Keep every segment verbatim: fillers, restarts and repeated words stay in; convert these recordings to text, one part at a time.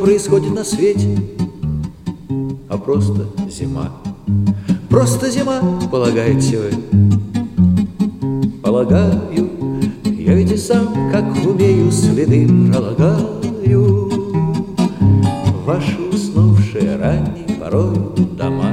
происходит на свете, а просто зима. Просто зима, полагаете вы? Полагаю, я ведь и сам, как умею, следы пролагаю в ваши уснувшие ранней порою дома.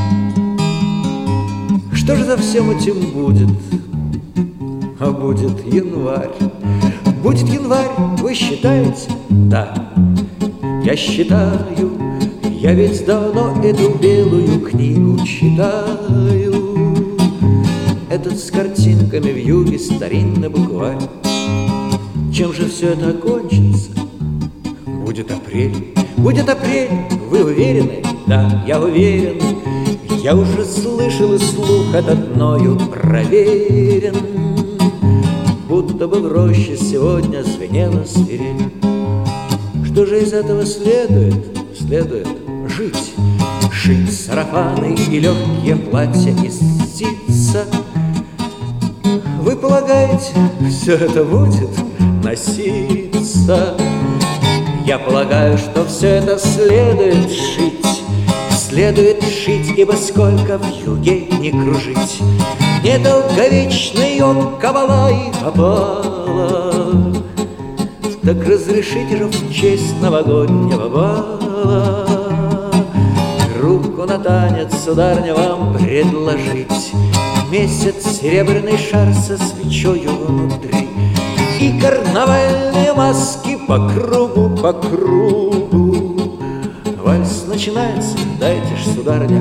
Что же за всем этим будет? А будет январь. Будет январь, вы считаете? Да, я считаю. Я ведь давно эту белую книгу читаю. Этот с картинками в юге старинный букварь. Чем же все это окончится? Будет апрель. Будет апрель, вы уверены? Да, я уверен. Я уже слышал, и слух этот мною проверен. Будто бы в роще сегодня звенела свирель. Что же из этого следует? Следует жить. Шить сарафаны и легкие платья из ситца. Вы полагаете, все это будет носиться? Я полагаю, что все это следует шить. Следует шить, ибо сколько в юге не кружить, недолговечный он кабала и опала. Так разрешите же в честь новогоднего бала руку на танец, сударыня, вам предложить. Месяц, серебряный шар со свечою внутри и карнавальные маски по кругу, по кругу. Вальс начинается, дайте ж, сударыня,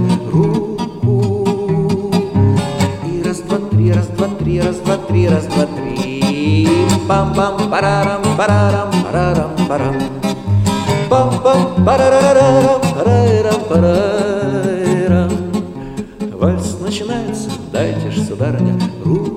руку. И раз, два, три, раз, два, три, раз, два, три, раз, два, три. Пам-пам, парарам, парарам, парарам, парам. Пам-пам, парарарам, парарам, парарам. Вальс начинается, дайте ж, сударыня, руку.